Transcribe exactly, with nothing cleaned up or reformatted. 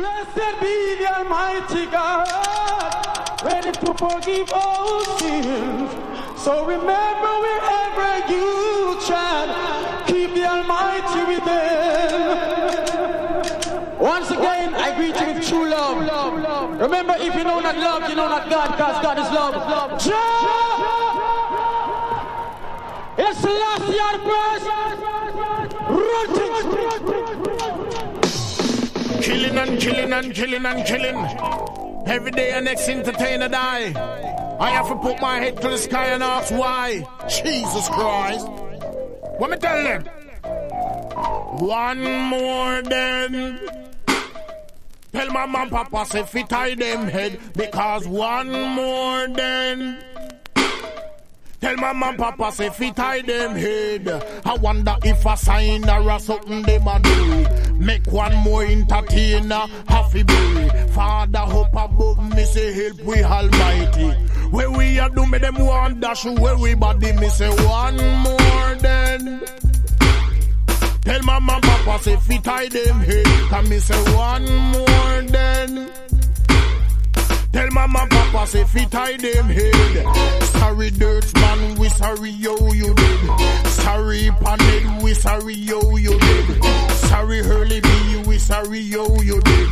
Blessed be the Almighty God, ready to forgive all sins. So remember wherever you tread, keep the Almighty within. Once again, I greet you with true love. Remember, if you know not love, you know not God, because God is love. It's the last year first. Killing and killing and killing and killing. Every day a next entertainer die. I have to put my head to the sky and ask why. Jesus Christ. What me tell them? One more then. Tell my mom papa say fi tie them head, because one more then. Tell my mom papa say fi tie them head. I wonder if a sign or a something them a do. Make one more entertainer happy be. Father hope above me say help we Almighty. Where we a do me them one dash where we body me say one more then. Tell my mom papa say fi tie them head, can me say one more then. Tell mama papa say fi tie them head. Sorry dirt man, we sorry yo you did. Sorry paned, we sorry yo you did. Sorry Hurley B, we sorry yo you